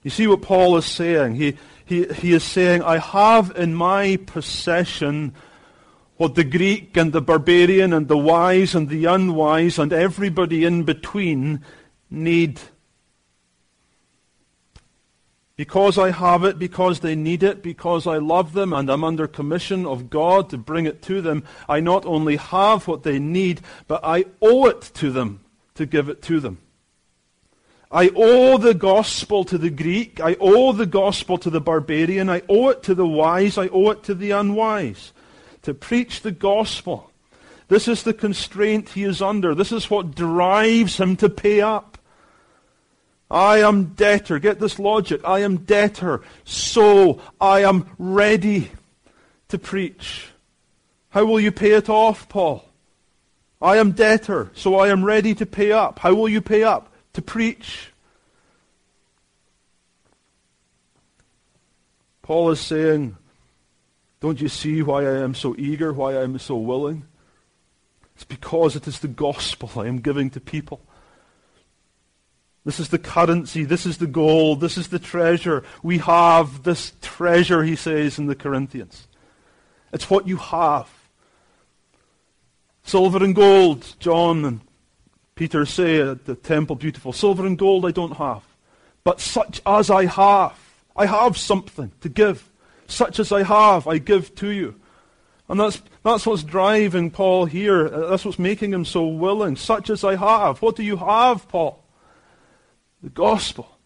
You see what Paul is saying? He is saying, I have in my possession what the Greek and the barbarian and the wise and the unwise and everybody in between need. Because I have it, because they need it, because I love them and I'm under commission of God to bring it to them, I not only have what they need, but I owe it to them to give it to them. I owe the gospel to the Greek, I owe the gospel to the barbarian, I owe it to the wise, I owe it to the unwise. To preach the gospel. This is the constraint he is under. This is what drives him to pay up. I am debtor. Get this logic. I am debtor. So I am ready to preach. How will you pay it off, Paul? I am debtor. So I am ready to pay up. How will you pay up? To preach. Paul is saying, don't you see why I am so eager, why I am so willing? It's because it is the gospel I am giving to people. This is the currency, this is the gold, this is the treasure. We have this treasure, he says in the Corinthians. It's what you have. Silver and gold, John and Peter say at the temple, beautiful. Silver and gold I don't have, but such as I have something to give. Such as I have, I give to you. And that's what's driving Paul here. That's what's making him so willing. Such as I have. What do you have, Paul? The gospel.